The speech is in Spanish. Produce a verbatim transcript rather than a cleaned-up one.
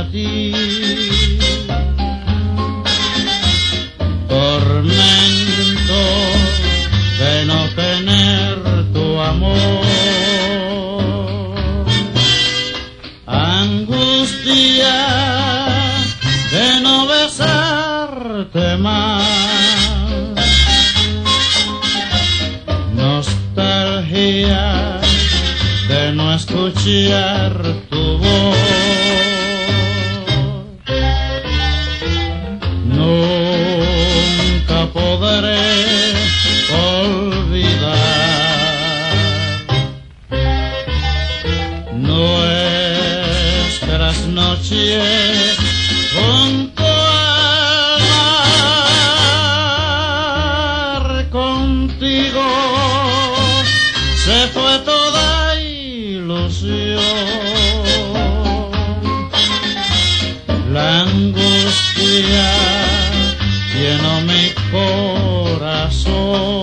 ti. Tormento de no tener tu amor, angustia de no besarte más, nostalgia de no escuchar tu voz. Nunca podré olvidar nuestras noches junto al mar. Contigo se fue toda ilusión, la angustia llenó mi corazón.